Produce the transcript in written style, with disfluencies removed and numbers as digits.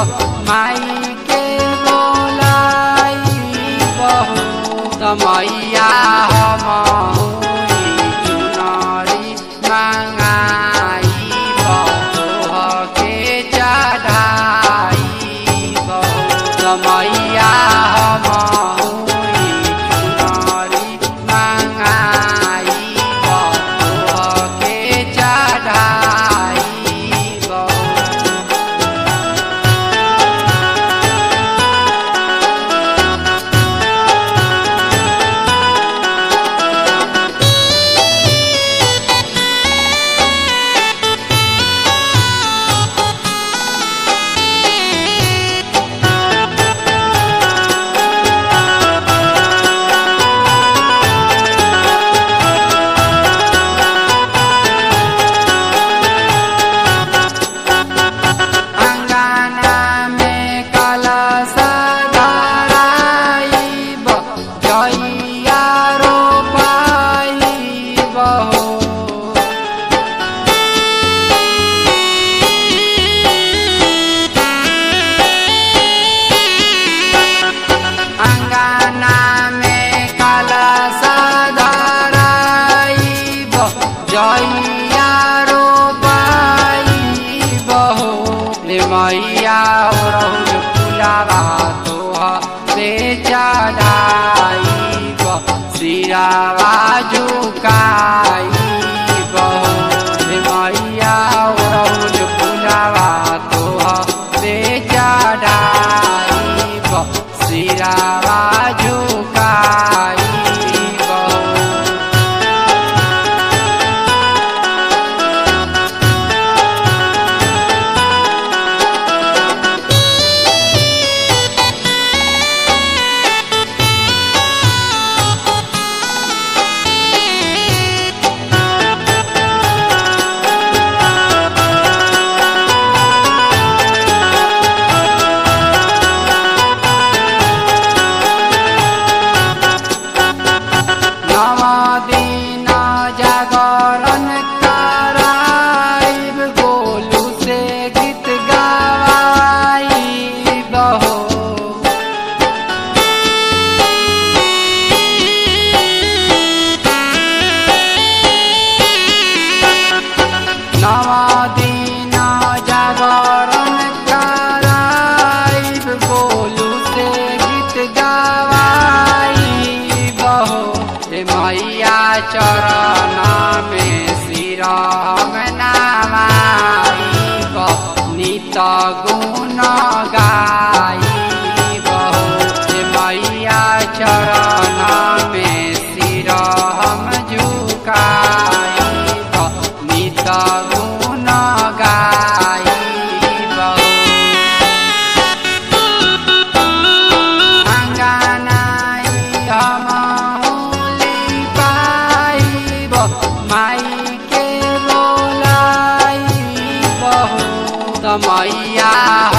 माई के बोलाई बहू तमैया हम चुनरी मंगाई बहू के चढ़ाई बहू तमैया हम चुनरी मंगाई बहू के चढ़ाई बहू। मैया रहुल फुलावा तोहा से चढ़ाई सिरावा झुकाई बहू मैया रहुल फुलावा तोहा से चढ़ाई सिरावा झुकाई मैया चरण में सिरम नवाई नित गुण गाई बहू मैया चरण में सिरम झुकाई नित गुण गाई माई के बोलाई बहू तमैया